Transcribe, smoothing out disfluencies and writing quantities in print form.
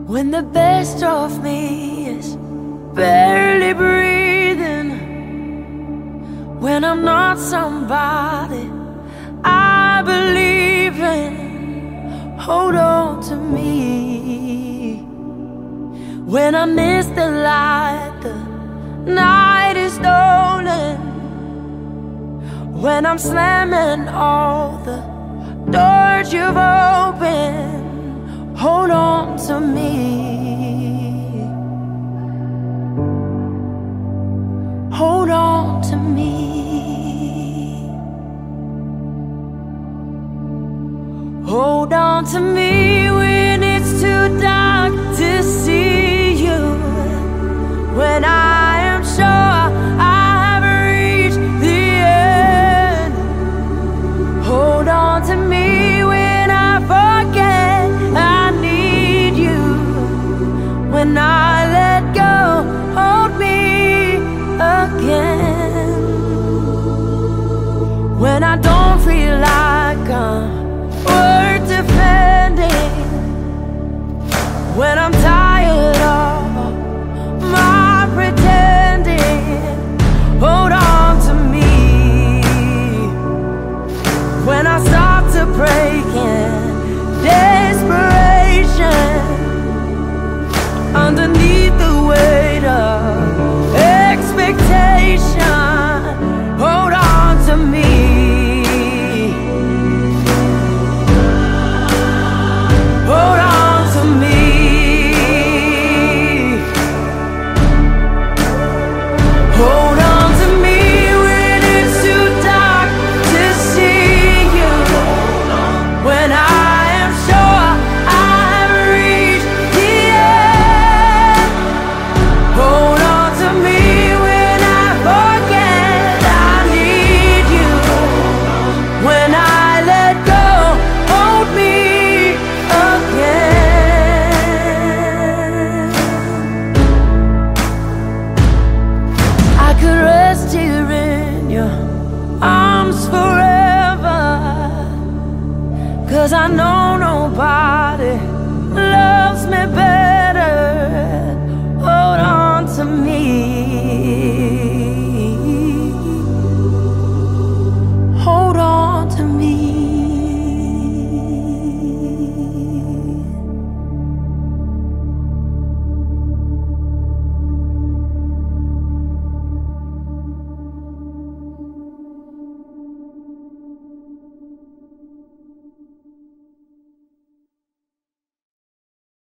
When the best of me is barely breathing, when I'm not somebody I believe in, hold on to me. When I miss the light, the night is stolen. When I'm slamming all the doors you've opened, hold on to me. Hold on to me. Hold on to me when it's too dark to see you. When I am sure I have reached the end. Hold on to me when I forget I need you. When I let go, hold me again. When I don't feel like I'm worth defending, when I'm tired of my pretending, hold on to me. When I start to break in desperation, underneath the weight of expectation, hold on to me. Hold on to me. Hold on to me when it's too dark to see you. When I am sure I've reached the end. Hold on to me when I forget I need you. When I let go, hold me again. I could rest here in your arms forever, 'cause I know nobody